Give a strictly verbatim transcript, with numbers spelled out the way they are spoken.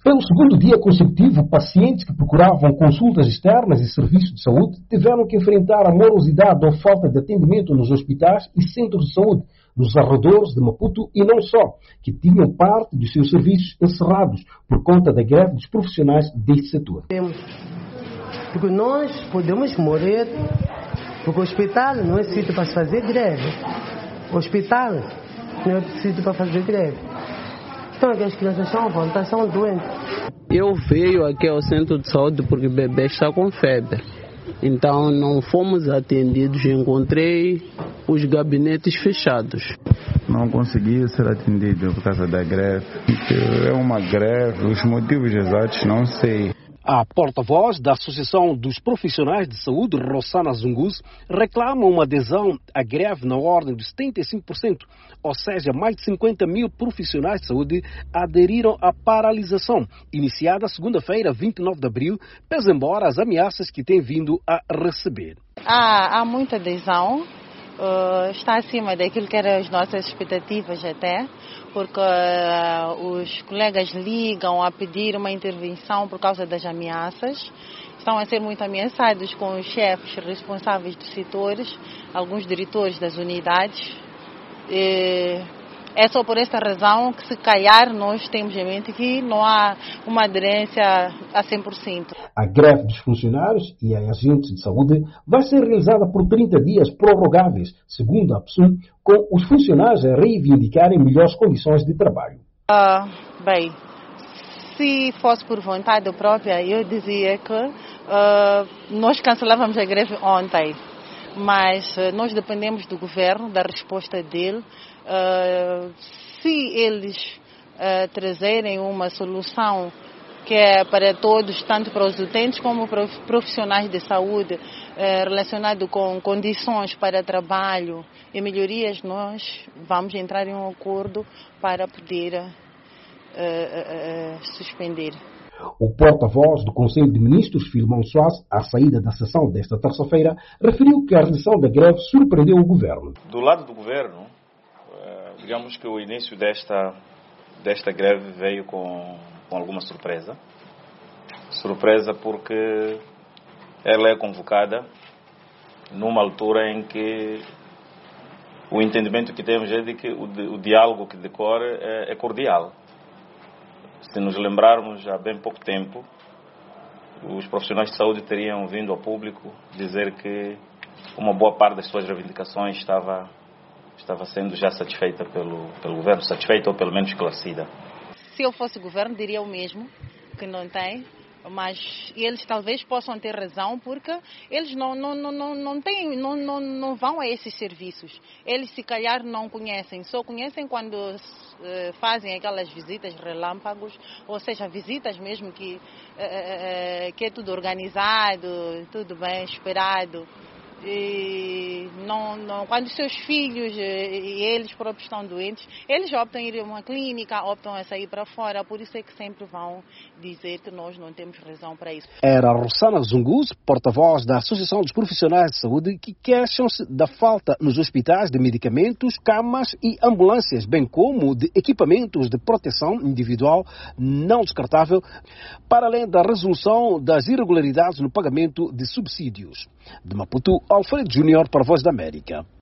Pelo segundo dia consecutivo, pacientes que procuravam consultas externas e serviços de saúde tiveram que enfrentar a morosidade ou falta de atendimento nos hospitais e centros de saúde, nos arredores de Maputo e não só, que tinham parte dos seus serviços encerrados por conta da greve dos profissionais deste setor. Porque nós podemos morrer, porque o hospital não é sítio para se fazer greve. O hospital não é sítio para fazer greve. Então, aquelas crianças estão à vontade, estão doentes. Eu veio aqui ao centro de saúde porque o bebê está com febre. Então, não fomos atendidos. Encontrei os gabinetes fechados. Não consegui ser atendido por causa da greve. É uma greve, os motivos exatos não sei. A porta-voz da Associação dos Profissionais de Saúde, Rossana Zungus, reclama uma adesão à greve na ordem de setenta e cinco por cento, ou seja, mais de cinquenta mil profissionais de saúde aderiram à paralisação, iniciada segunda-feira, vinte e nove de abril, pese embora as ameaças que têm vindo a receber. Há, há muita adesão. Uh, está acima daquilo que eram as nossas expectativas até, porque uh, os colegas ligam a pedir uma intervenção por causa das ameaças. Estão a ser muito ameaçados com os chefes responsáveis dos setores, alguns diretores das unidades. E é só por esta razão que, se calhar, nós temos em mente que não há uma aderência a cem por cento. A greve dos funcionários e agentes de saúde vai ser realizada por trinta dias prorrogáveis, segundo a PSUM, com os funcionários a reivindicarem melhores condições de trabalho. Uh, bem, se fosse por vontade própria, eu dizia que uh, nós cancelávamos a greve ontem, mas uh, nós dependemos do governo, da resposta dele. Uh, se eles uh, trazerem uma solução que é para todos, tanto para os utentes como para os profissionais de saúde, uh, relacionado com condições para trabalho e melhorias, nós vamos entrar em um acordo para poder uh, uh, uh, suspender. O porta-voz do Conselho de Ministros, Filmão Soares, à saída da sessão desta terça-feira, referiu que a realização da greve surpreendeu o governo. Do lado do governo, digamos que o início desta, desta greve veio com, com alguma surpresa. Surpresa porque ela é convocada numa altura em que o entendimento que temos é de que o, o diálogo que decorre é, é cordial. Se nos lembrarmos, há bem pouco tempo, os profissionais de saúde teriam vindo ao público dizer que uma boa parte das suas reivindicações estava... estava sendo já satisfeita pelo, pelo governo, satisfeita ou pelo menos esclarecida. Se eu fosse governo, diria o mesmo, que não tem, mas eles talvez possam ter razão, porque eles não, não, não, não, não, têm, não, não, não vão a esses serviços. Eles, se calhar, não conhecem, só conhecem quando uh, fazem aquelas visitas relâmpagos, ou seja, visitas mesmo que, uh, uh, que é tudo organizado, tudo bem esperado. E não, não, quando os seus filhos e eles próprios estão doentes, eles optam a ir a uma clínica, optam a sair para fora, por isso é que sempre vão dizer que nós não temos razão para isso. Era a Rossana Zungus, porta-voz da Associação dos Profissionais de Saúde, que queixam-se da falta nos hospitais de medicamentos, camas e ambulâncias, bem como de equipamentos de proteção individual não descartável, para além da resolução das irregularidades no pagamento de subsídios. De Maputo, Alfredo Júnior para a Voz da América.